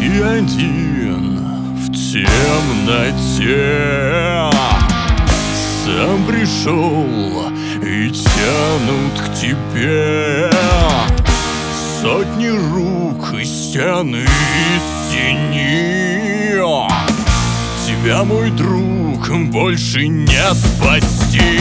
Ты один в темноте, сам пришел и тянут к тебе сотни рук и стены стени. Тебя, мой друг, больше не спасти.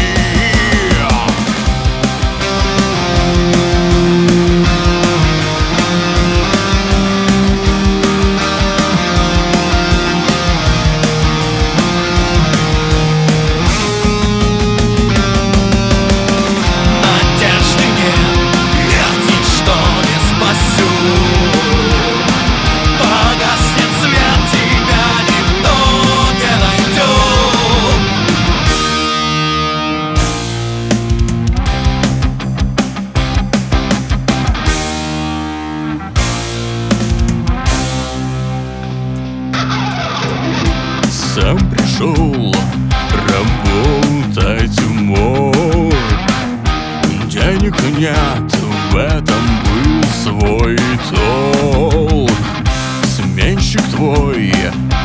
Сам пришел работать в морг. Денег нет, в этом был свой толк. Сменщик твой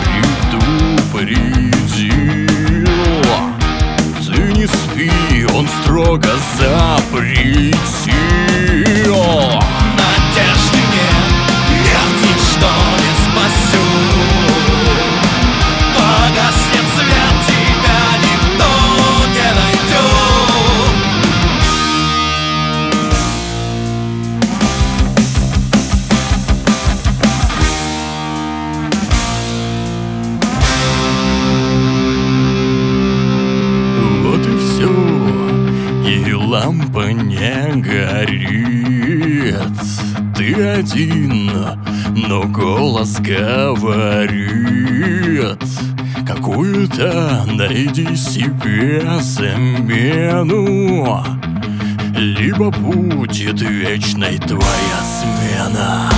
предупредил: ты не спи, он строго запретил. Надежды нет, нет, ничто не спасет. Погаснет свет, тебя никто не найдет. Вот и все, и лампа не горит. Ты один, но голос говорит: какую-то найди себе замену, либо будет вечной твоя смена.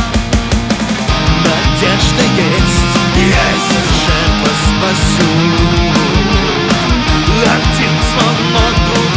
Надежда есть, жертва спасет. Один звонок, другой